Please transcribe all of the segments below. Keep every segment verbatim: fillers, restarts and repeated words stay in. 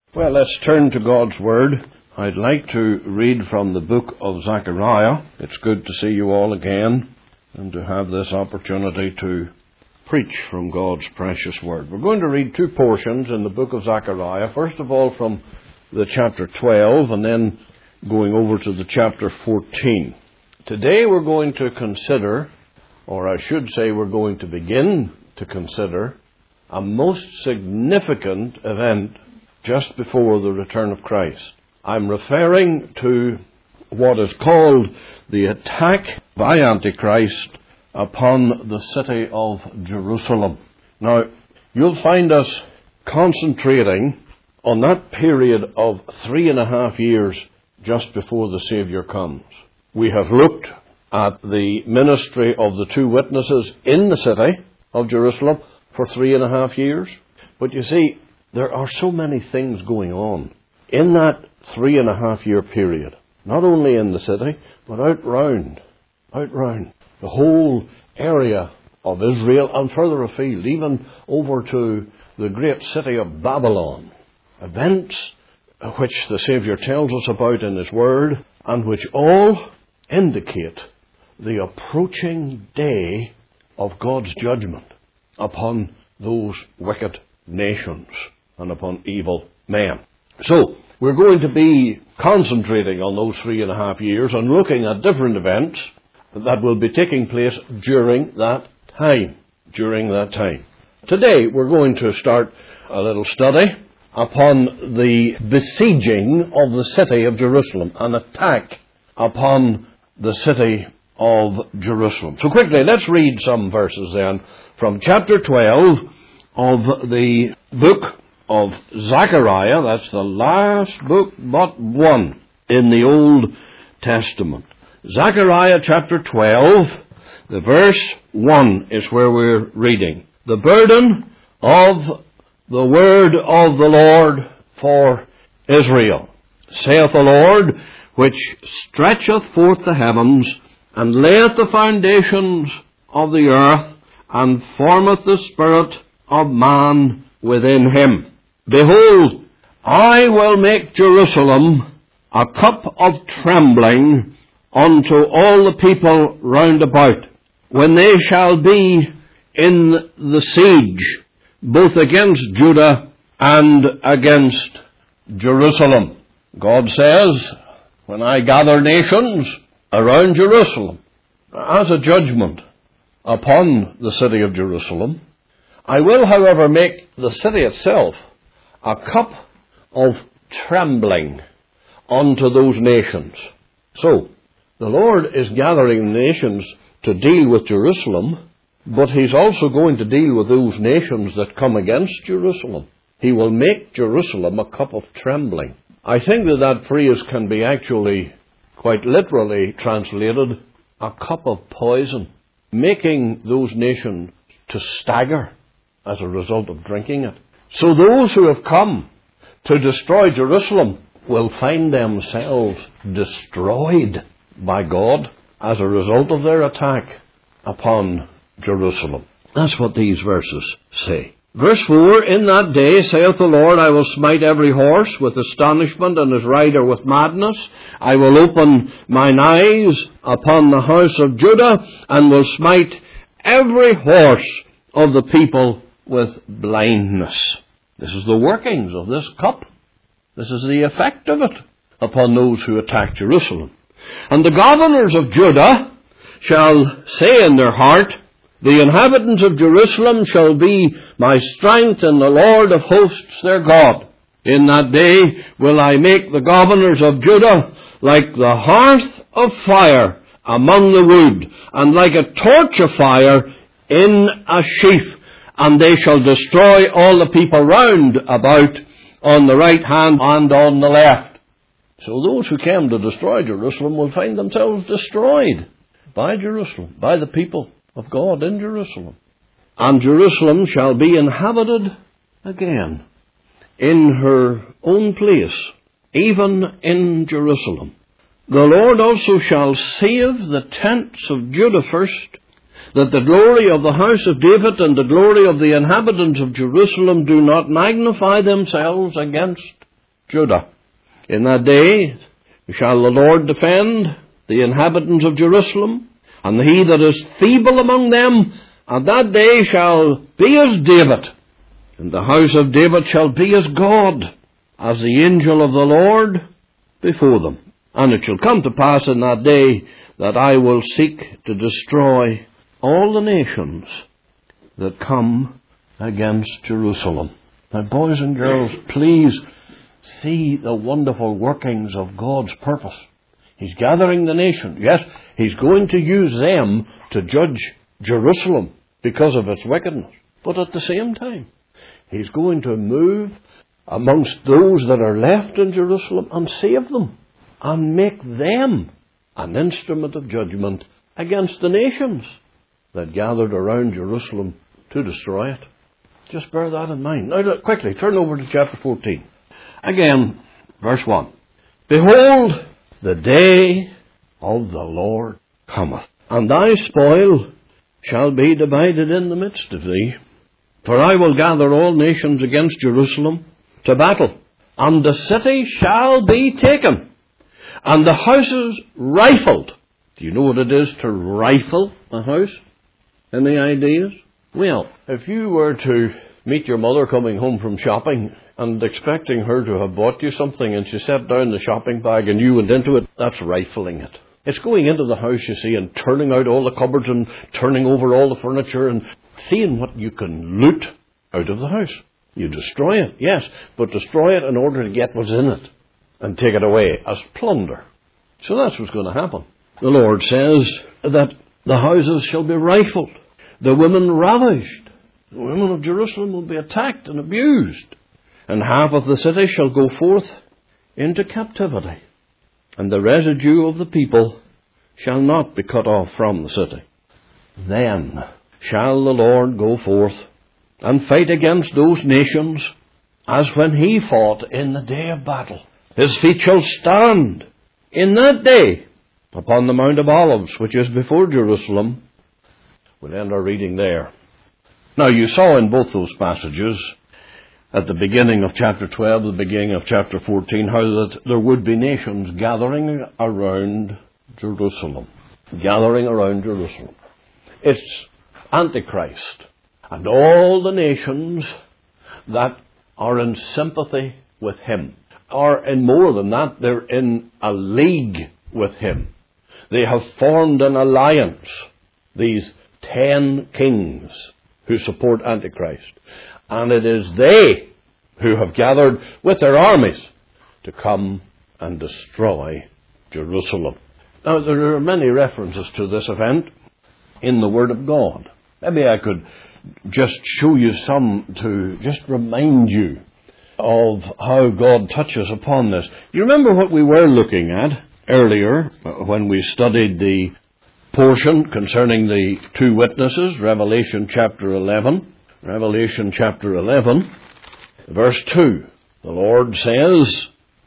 Well, let's turn to God's Word. I'd like to read from the book of Zechariah. It's good to see you all again and to have this opportunity to preach from God's precious Word. We're going to read two portions in the book of Zechariah. First of all from the chapter twelve and then going over to the chapter fourteen. Today we're going to consider, or I should say we're going to begin to consider, a most significant event just before the return of Christ. I'm referring to what is called the attack by Antichrist upon the city of Jerusalem. Now, you'll find us concentrating on that period of three and a half years just before the Savior comes. We have looked at the ministry of the two witnesses in the city of Jerusalem for three and a half years. But you see, there are so many things going on in that three and a half year period. Not only in the city, but out round, out round the whole area of Israel and further afield, even over to the great city of Babylon. Events which the Saviour tells us about in His Word and which all indicate the approaching day of God's judgment upon those wicked nations and upon evil men. So, we're going to be concentrating on those three and a half years and looking at different events that will be taking place during that time. During that time. Today, we're going to start a little study upon the besieging of the city of Jerusalem, an attack upon the city of Jerusalem. So quickly, let's read some verses then from chapter twelve of the book of Zechariah. That's the last book but one in the Old Testament. Zechariah chapter twelve, the verse one is where we're reading. The burden of the word of the Lord for Israel, saith the Lord, which stretcheth forth the heavens, and layeth the foundations of the earth, and formeth the spirit of man within him. Behold, I will make Jerusalem a cup of trembling unto all the people round about, when they shall be in the siege, both against Judah and against Jerusalem. God says, when I gather nations around Jerusalem as a judgment upon the city of Jerusalem, I will, however, make the city itself a cup of trembling unto those nations. So, the Lord is gathering nations to deal with Jerusalem, but He's also going to deal with those nations that come against Jerusalem. He will make Jerusalem a cup of trembling. I think that that phrase can be actually quite literally translated a cup of poison, making those nations to stagger as a result of drinking it. So those who have come to destroy Jerusalem will find themselves destroyed by God as a result of their attack upon Jerusalem. That's what these verses say. Verse four, in that day, saith the Lord, I will smite every horse with astonishment, and his rider with madness. I will open mine eyes upon the house of Judah, and will smite every horse of the people with blindness. This is the workings of this cup. This is the effect of it upon those who attack Jerusalem. And the governors of Judah shall say in their heart, the inhabitants of Jerusalem shall be my strength, and the Lord of hosts their God. In that day will I make the governors of Judah like the hearth of fire among the wood, and like a torch of fire in a sheaf. And they shall destroy all the people round about on the right hand and on the left. So those who came to destroy Jerusalem will find themselves destroyed by Jerusalem, by the people of God in Jerusalem. And Jerusalem shall be inhabited again in her own place, even in Jerusalem. The Lord also shall save the tents of Judah first, that the glory of the house of David and the glory of the inhabitants of Jerusalem do not magnify themselves against Judah. In that day shall the Lord defend the inhabitants of Jerusalem, and he that is feeble among them at that day shall be as David, and the house of David shall be as God, as the angel of the Lord before them. And it shall come to pass in that day that I will seek to destroy all the nations that come against Jerusalem. Now, boys and girls, please see the wonderful workings of God's purpose. He's gathering the nation. Yes, he's going to use them to judge Jerusalem because of its wickedness. But at the same time, he's going to move amongst those that are left in Jerusalem and save them and make them an instrument of judgment against the nations that gathered around Jerusalem to destroy it. Just bear that in mind. Now, look, quickly, turn over to chapter fourteen. Again, verse one. Behold, the day of the Lord cometh, and thy spoil shall be divided in the midst of thee. For I will gather all nations against Jerusalem to battle, and the city shall be taken, and the houses rifled. Do you know what it is to rifle a house? Any ideas? Well, if you were to meet your mother coming home from shopping and expecting her to have bought you something, and she set down the shopping bag and you went into it, that's rifling it. It's going into the house, you see, and turning out all the cupboards and turning over all the furniture and seeing what you can loot out of the house. You destroy it, yes, but destroy it in order to get what's in it and take it away as plunder. So that's what's going to happen. The Lord says that the houses shall be rifled, the women ravished. The women of Jerusalem will be attacked and abused, and half of the city shall go forth into captivity, and the residue of the people shall not be cut off from the city. Then shall the Lord go forth and fight against those nations as when he fought in the day of battle. His feet shall stand in that day upon the Mount of Olives, which is before Jerusalem. We'll end our reading there. Now, you saw in both those passages, at the beginning of chapter twelve, the beginning of chapter fourteen, how that there would be nations gathering around Jerusalem. Gathering around Jerusalem. It's Antichrist and all the nations that are in sympathy with him. Or, in more than that, they're in a league with him. They have formed an alliance, these ten kings who support Antichrist. And it is they who have gathered with their armies to come and destroy Jerusalem. Now, there are many references to this event in the Word of God. Maybe I could just show you some to just remind you of how God touches upon this. You remember what we were looking at earlier when we studied the portion concerning the two witnesses, Revelation chapter eleven. Revelation chapter eleven, verse two. The Lord says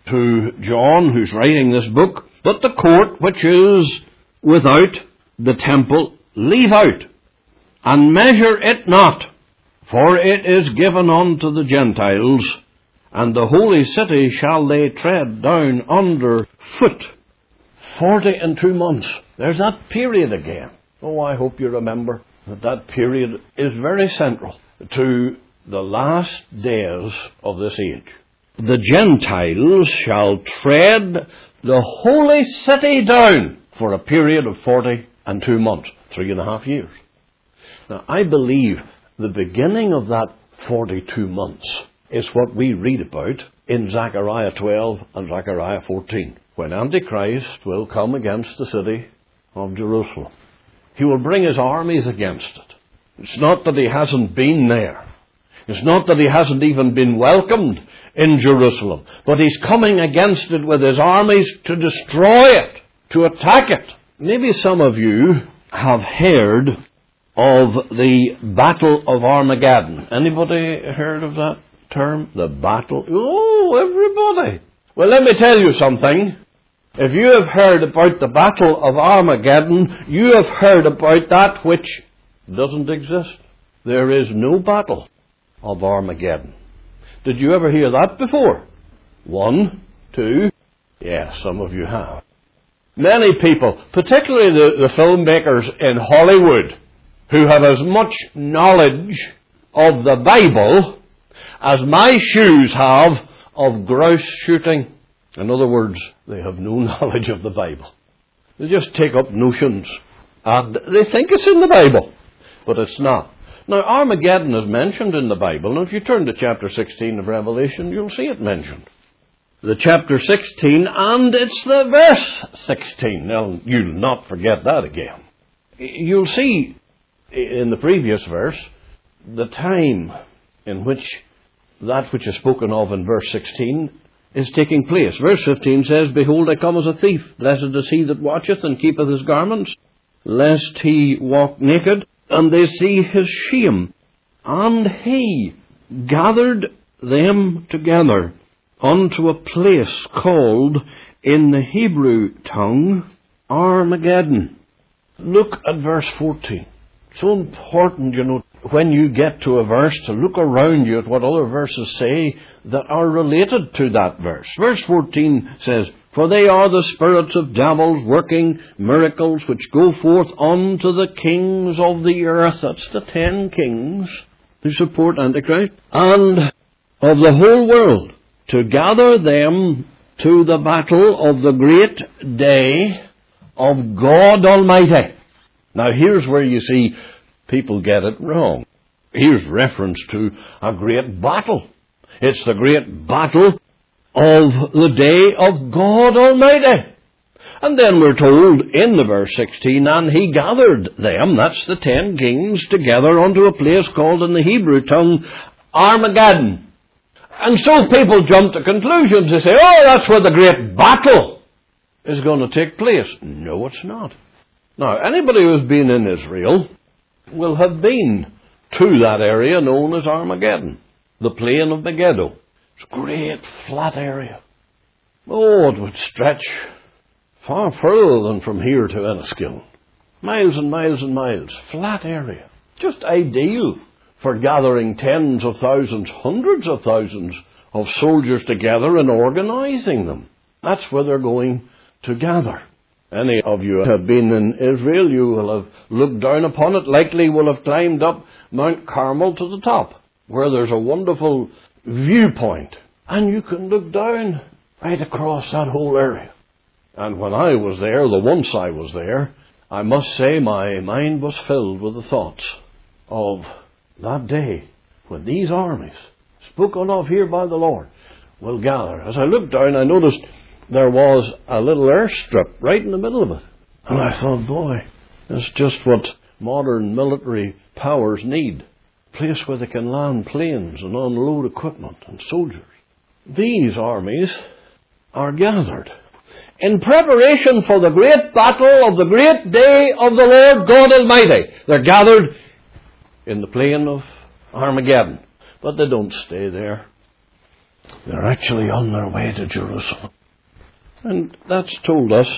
to John, who's writing this book, "But the court which is without the temple leave out, and measure it not, for it is given unto the Gentiles, and the holy city shall they tread down under foot." Forty and two months. There's that period again. Oh, I hope you remember that that period is very central to the last days of this age. The Gentiles shall tread the holy city down for a period of forty and two months, three and a half years. Now, I believe the beginning of that forty-two months is what we read about in Zechariah twelve and Zechariah fourteen, when Antichrist will come against the city of Jerusalem. He will bring his armies against it. It's not that he hasn't been there. It's not that he hasn't even been welcomed in Jerusalem. But he's coming against it with his armies to destroy it, to attack it. Maybe some of you have heard of the Battle of Armageddon. Anybody heard of that term? The Battle? Oh, everybody. Well, let me tell you something. If you have heard about the Battle of Armageddon, you have heard about that which doesn't exist. There is no Battle of Armageddon. Did you ever hear that before? One, two, yes, some of you have. Many people, particularly the, the filmmakers in Hollywood, who have as much knowledge of the Bible as my shoes have of grouse shooting. In other words, they have no knowledge of the Bible. They just take up notions, and they think it's in the Bible, but it's not. Now, Armageddon is mentioned in the Bible, and if you turn to chapter sixteen of Revelation, you'll see it mentioned. The chapter sixteen, and it's the verse sixteen. Now, you'll not forget that again. You'll see in the previous verse the time in which that which is spoken of in verse sixteen is taking place. Verse fifteen says, Behold, I come as a thief. Blessed is he that watcheth and keepeth his garments, lest he walk naked, and they see his shame. And he gathered them together unto a place called in the Hebrew tongue Armageddon. Look at verse fourteen. So important, you know, when you get to a verse, to look around you at what other verses say that are related to that verse. Verse fourteen says, For they are the spirits of devils working miracles which go forth unto the kings of the earth. That's the ten kings who support Antichrist. And of the whole world, to gather them to the battle of the great day of God Almighty. Now here's where you see people get it wrong. Here's reference to a great battle. It's the great battle of the day of God Almighty. And then we're told in the verse sixteen, And he gathered them, that's the ten kings, together unto a place called in the Hebrew tongue Armageddon. And so people jump to conclusions. They say, oh, that's where the great battle is going to take place. No, it's not. Now, anybody who's been in Israel will have been to that area known as Armageddon, the plain of Megiddo. It's a great flat area. Oh, it would stretch far further than from here to Enniskillen. Miles and miles and miles. Flat area. Just ideal for gathering tens of thousands, hundreds of thousands of soldiers together and organizing them. That's where they're going to gather. Any of you have been in Israel, you will have looked down upon it, likely will have climbed up Mount Carmel to the top, where there's a wonderful viewpoint. And you can look down right across that whole area. And when I was there, the once I was there, I must say my mind was filled with the thoughts of that day when these armies, spoken of here by the Lord, will gather. As I looked down, I noticed there was a little airstrip right in the middle of it. And I thought, boy, that's just what modern military powers need. A place where they can land planes and unload equipment and soldiers. These armies are gathered in preparation for the great battle of the great day of the Lord God Almighty. They're gathered in the plain of Armageddon. But they don't stay there. They're actually on their way to Jerusalem. And that's told us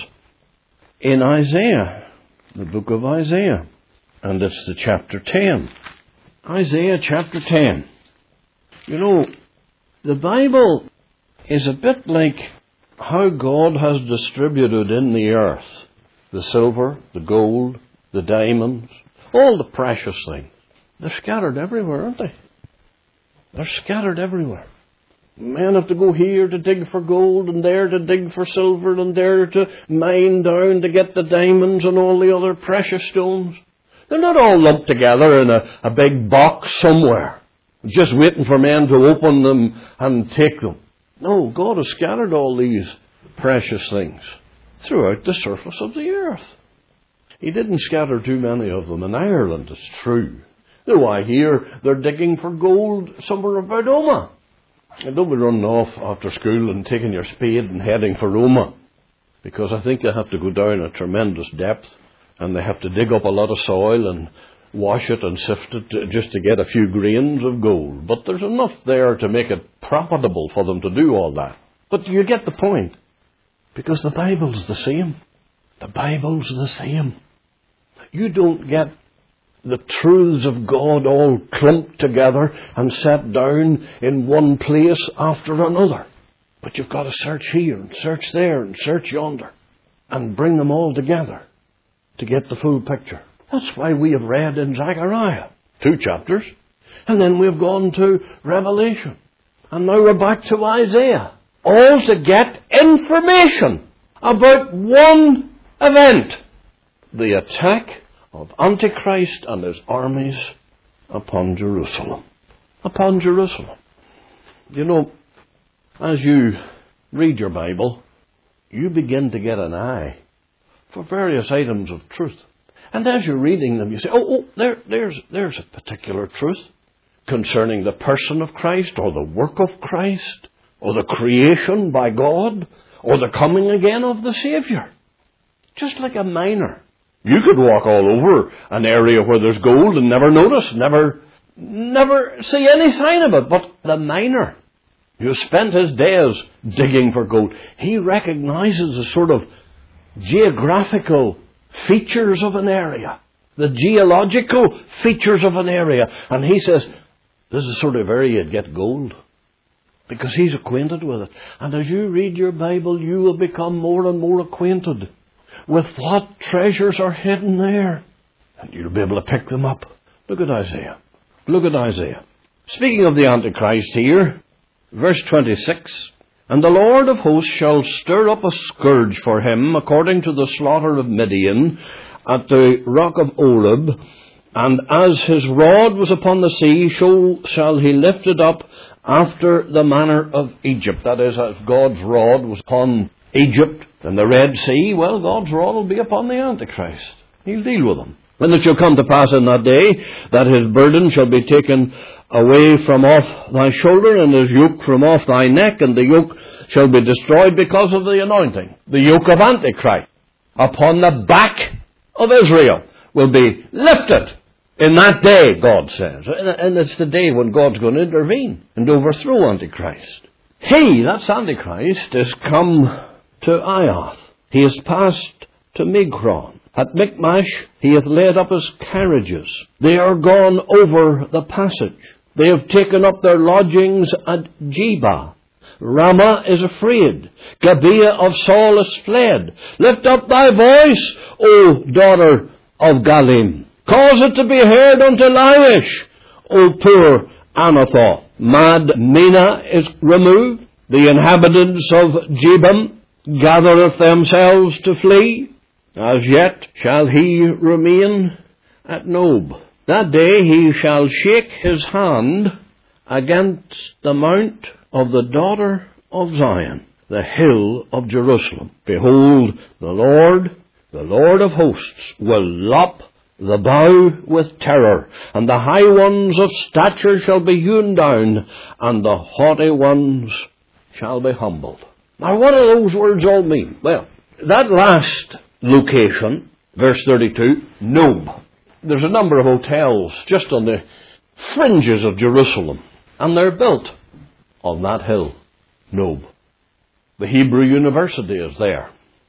in Isaiah, the book of Isaiah. And it's the chapter ten. Isaiah chapter ten. You know, the Bible is a bit like how God has distributed in the earth the silver, the gold, the diamonds, all the precious things. They're scattered everywhere, aren't they? They're scattered everywhere. Men have to go here to dig for gold, and there to dig for silver, and there to mine down to get the diamonds and all the other precious stones. They're not all lumped together in a, a big box somewhere, just waiting for men to open them and take them. No, God has scattered all these precious things throughout the surface of the earth. He didn't scatter too many of them in Ireland, it's true. Though I hear they're digging for gold somewhere about Omagh. And don't be running off after school and taking your spade and heading for Omagh, because I think they have to go down a tremendous depth, and they have to dig up a lot of soil and wash it and sift it to, just to get a few grains of gold. But there's enough there to make it profitable for them to do all that. But you get the point, because the Bible's the same. The Bible's the same. You don't get the truths of God all clumped together and set down in one place after another. But you've got to search here and search there and search yonder and bring them all together to get the full picture. That's why we have read in Zechariah two chapters, and then we've gone to Revelation, and now we're back to Isaiah, all to get information about one event: the attack of Antichrist and his armies upon Jerusalem. Upon Jerusalem. You know, as you read your Bible, you begin to get an eye for various items of truth. And as you're reading them, you say, oh, oh there, there's, there's a particular truth concerning the person of Christ, or the work of Christ, or the creation by God, or the coming again of the Saviour. Just like a miner. You could walk all over an area where there's gold and never notice, never, never see any sign of it. But the miner, who spent his days digging for gold, he recognizes the sort of geographical features of an area, the geological features of an area. And he says, this is the sort of area you'd get gold, because he's acquainted with it. And as you read your Bible, you will become more and more acquainted with what treasures are hidden there. And you'll be able to pick them up. Look at Isaiah. Look at Isaiah. Speaking of the Antichrist here, verse twenty-six, and the Lord of hosts shall stir up a scourge for him, according to the slaughter of Midian, at the rock of Oreb. And as his rod was upon the sea, so shall he lift it up after the manner of Egypt. That is, as God's rod was upon Egypt and the Red Sea, well, God's rod will be upon the Antichrist. He'll deal with them. And it shall come to pass in that day that his burden shall be taken away from off thy shoulder, and his yoke from off thy neck, and the yoke shall be destroyed because of the anointing. The yoke of Antichrist upon the back of Israel will be lifted in that day, God says. And it's the day when God's going to intervene and overthrow Antichrist. He, that's Antichrist, is come to Ioth. He is passed to Migron. At Michmash he hath laid up his carriages. They are gone over the passage. They have taken up their lodgings at Jebah. Ramah is afraid. Gibeah of Saul is fled. Lift up thy voice, O daughter of Galim. Cause it to be heard unto Laish, O poor Anathoth. Madmenah is removed. The inhabitants of Jebam gathereth themselves to flee. As yet shall he remain at Nob. That day he shall shake his hand against the mount of the daughter of Zion, the hill of Jerusalem. Behold, the Lord, the Lord of hosts, will lop the bough with terror, and the high ones of stature shall be hewn down, and the haughty ones shall be humbled. Now, what do those words all mean? Well, that last location, verse thirty-two, Nob. There's a number of hotels just on the fringes of Jerusalem, and they're built on that hill, Nob. The Hebrew University is there.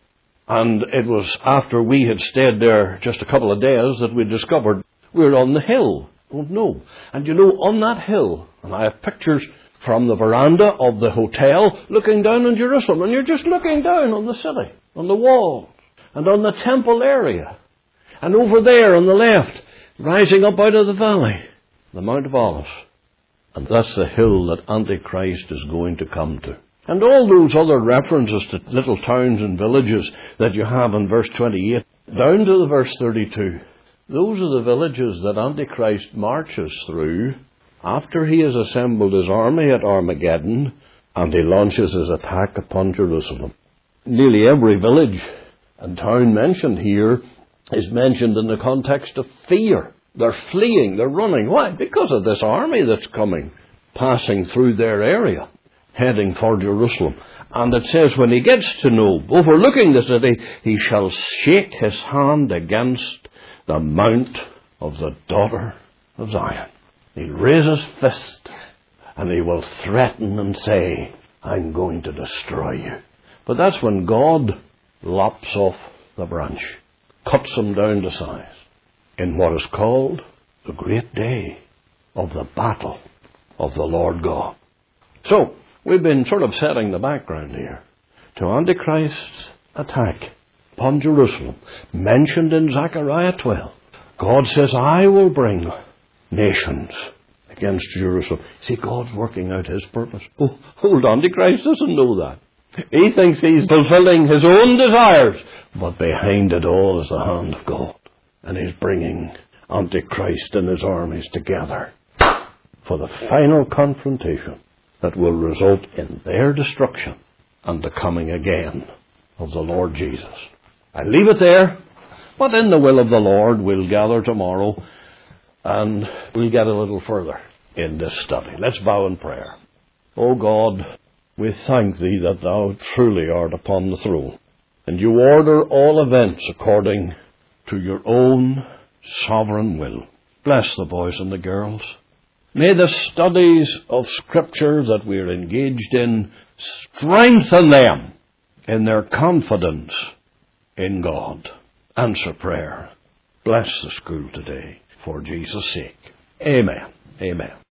And it was after we had stayed there just a couple of days that we discovered we were on the hill of Nob. And you know, on that hill, and I have pictures from the veranda of the hotel looking down on Jerusalem, and you're just looking down on the city, on the walls, and on the temple area. And over there on the left, rising up out of the valley, the Mount of Olives. And that's the hill that Antichrist is going to come to. And all those other references to little towns and villages that you have in verse twenty-eight, down to the verse thirty-two, those are the villages that Antichrist marches through after he has assembled his army at Armageddon and he launches his attack upon Jerusalem. Nearly every village and town mentioned here is mentioned in the context of fear. They're fleeing, they're running. Why? Because of this army that's coming, passing through their area, heading for Jerusalem. And it says when he gets to Nob, overlooking the city, he shall shake his hand against the mount of the daughter of Zion. He'll raise his fist and he will threaten and say, I'm going to destroy you. But that's when God lops off the branch, cuts them down to size, in what is called the great day of the battle of the Lord God. So, We've been sort of setting the background here to Antichrist's attack upon Jerusalem, mentioned in Zechariah twelve. God says, I will bring nations against Jerusalem. See, God's working out his purpose. Oh, hold on, Antichrist doesn't know that. He thinks he's fulfilling his own desires, but behind it all is the hand of God. And he's bringing Antichrist and his armies together for the final confrontation that will result in their destruction and the coming again of the Lord Jesus. I leave it there, but in the will of the Lord we'll gather tomorrow and we'll get a little further in this study. Let's bow in prayer. O God, we thank thee that thou truly art upon the throne, and you order all events according to your own sovereign will. Bless the boys and the girls. May the studies of Scripture that we are engaged in strengthen them in their confidence in God. Answer prayer. Bless the school today for Jesus' sake. Amen. Amen.